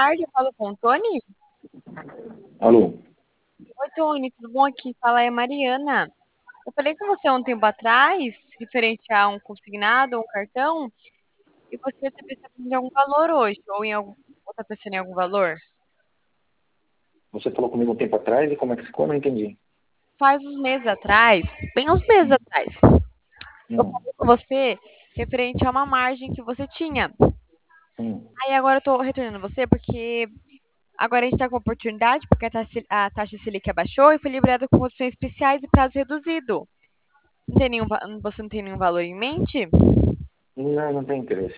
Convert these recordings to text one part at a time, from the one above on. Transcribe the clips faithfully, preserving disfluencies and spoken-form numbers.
tarde, eu falo com o Tony. Alô? Oi, Tony, tudo bom aqui? Fala, é a Mariana. Eu falei com você há um tempo atrás, referente a um consignado, um cartão, e você está pensando em algum valor hoje, ou em algum, ou tá pensando em algum valor? Você falou comigo um tempo atrás e como é que ficou? Não entendi. Faz uns meses atrás, bem uns meses Hum, atrás, eu hum, falei com você referente a uma margem que você tinha. hum. Aí agora eu tô retornando você porque agora a gente está com oportunidade, porque a taxa, a taxa Selic abaixou e foi liberada com condições especiais e prazo reduzido. Não tem nenhum, va- você não tem nenhum valor em mente? Não, não tem interesse.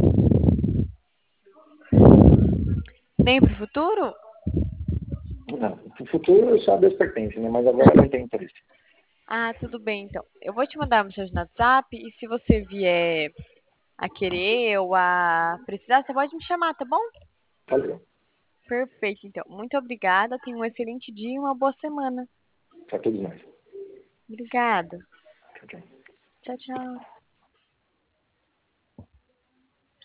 Nem para o futuro? Não. No futuro só a Deus pertence, né? Mas agora não tem interesse. Ah, tudo bem, então. Eu vou te mandar uma mensagem no WhatsApp e se você vier a querer ou a precisar, você pode me chamar, tá bom? Valeu. Perfeito, então. Muito obrigada. Tenha um excelente dia e uma boa semana. Pra todos nós. Obrigada. Tchau, tchau. Tchau, tchau.